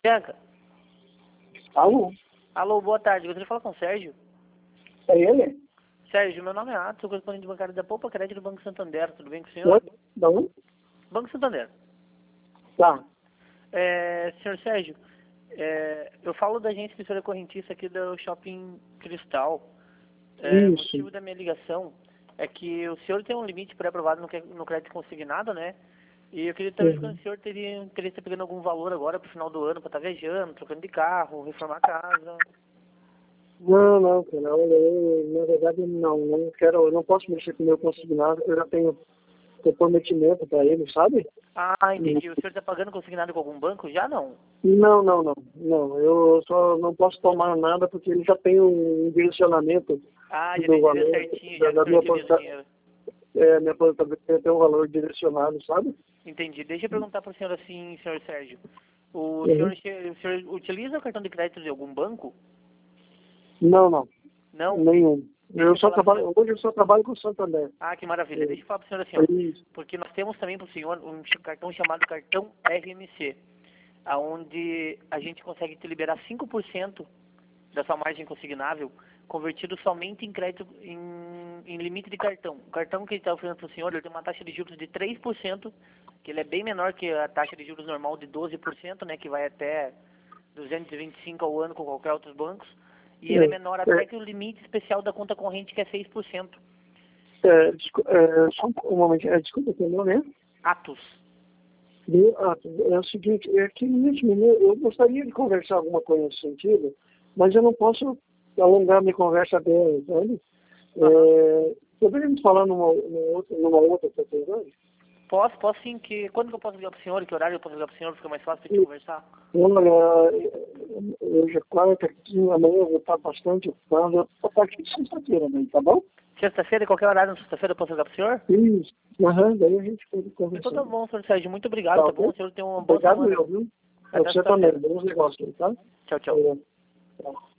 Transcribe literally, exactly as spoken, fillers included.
Bianca. Alô? Alô, boa tarde. Gostaria de falar com o Sérgio. É ele? Sérgio, meu nome é Atos, sou correspondente bancário da Poupa Crédito do Banco Santander. Tudo bem com o senhor? Oi? Da onde? Banco Santander. Tá. É, senhor Sérgio, é, eu falo da agência emissora correntista aqui do Shopping Cristal. É, o Isso. motivo da minha ligação é que o senhor tem um limite pré-aprovado no, cre- no crédito consignado, né? E eu queria saber Uhum. se o senhor teria interesse em estar pegando algum valor agora pro final do ano para estar viajando, trocando de carro, reformar a casa. Não, não, cara. Olha, eu, na verdade, não. Não quero, eu não posso mexer com o meu consignado. Eu já tenho comprometimento para ele, sabe? Ah, entendi. O senhor está pagando consignado com algum banco? Já não. Não, não, não. Não, eu só não posso tomar nada porque ele já tem um direcionamento Ah, já do entendi valor certinho, da, já que o da senhor minha utiliza o aposentadoria. dinheiro. É, minha aposentadoria tem um valor direcionado, sabe? Entendi. Deixa eu perguntar para o senhor assim, senhor Sérgio. O senhor, Uhum. o senhor utiliza o cartão de crédito de algum banco? Não, não. Não? Nenhum. Deixa Eu eu só falar pro trabalho, senhor. hoje eu só trabalho com o Santander. Ah, que maravilha. É, Deixa eu falar para o senhor assim, é ó. isso. Porque nós temos também para o senhor um ch- cartão chamado cartão R M C, aonde a gente consegue te liberar cinco por cento da sua margem consignável, convertido somente em crédito, em, em limite de cartão. O cartão que ele está oferecendo para o senhor, ele tem uma taxa de juros de três por cento, que ele é bem menor que a taxa de juros normal de doze por cento, né, que vai até duzentos e vinte e cinco ao ano com qualquer outro banco. E ele é menor É, até que o limite especial da conta corrente, que é seis por cento. é, descu- é, só um um momento. É, desculpa, teu nome é? Atos. De- ah, é o seguinte, é que nesse momento eu gostaria de conversar alguma coisa nesse sentido, mas eu não posso alongar minha conversa dela, sabe? Aham. É, poderíamos falar numa, numa outra, numa outra oportunidade? Posso, posso sim. Que, quando que eu posso ligar para o senhor? Que horário eu posso ligar para o senhor? Fica mais fácil para a gente E, conversar. olha, hoje é quarta, aqui, amanhã eu vou estar bastante ocupado, a partir de sexta-feira, né, tá bom? Sexta-feira, qualquer horário na sexta-feira eu posso ligar para o senhor? Isso. Aham, daí a gente pode Então conversar. tá bom, senhor Sérgio. Muito obrigado, Tá tá bom? ok? O senhor tem uma boa Obrigado semana. eu, viu? Até Você também, sexta-feira. bons negócios, tá? Tchau, tchau. Obrigado. Tá.